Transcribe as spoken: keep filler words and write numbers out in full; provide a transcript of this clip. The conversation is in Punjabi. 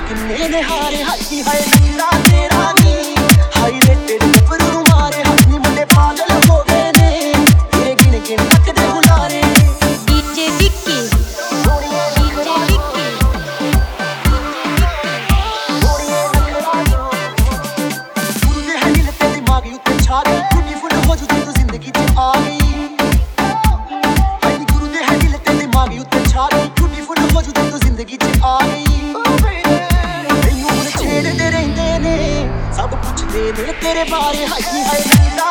ਕਿੰਨੇ ਨੇ ਹਾਰੇ ਹਾਈ ਹਾਏ ਨੀਰਾ ਤੇਰਾ ਨੀ ਹਾਈ ਰੇ ਤੇਰੇ ਗੱਭਰੂ ਨੂੰ ਮਾਰੇ ਹੱਥੀ ਮੁੰਡੇ ਪਾਗਲ ਹੋ ਗਏ ਨੇ ਤੇਰੇ ਗਿਣ ਗਿਣ ਤੱਕਦੇ ਹੁਲਾਰੇ ਡੀਜੇ ਵਿੱਕੀ ਡੀਜੇ ਵਿੱਕੀ ਗੁਰੂ ਦੇ ਹੈ ਦਿਲ ਤੇ ਦਿਮਾਗ ਉੱਤੇ ਛਾ ਗਈ ਬਿਊਟੀਫੁਲ ਹੋ ਜੂ ਤੂੰ ਜ਼ਿੰਦਗੀ 'ਚ ਆ ਗਈ ਹਾਈ ਗੁਰੂ ਦੇ ਹੈ ਦਿਲ ਤੇ ਦਿਮਾਗ ਉੱਤੇ ਛਾ ਗਈ ਬਿਊਟੀਫੁਲ ਹੋ ਜੂ ਤੂੰ ਜ਼ਿੰਦਗੀ 'ਚ ਆ ਗਈ ਰਹਿੰਦੇ ਨੇ ਸਭ ਪੁੱਛਦੇ ਨੇ ਤੇਰੇ ਬਾਰੇ ਹਾਈ ਹਾਈ ਨੀਰਾ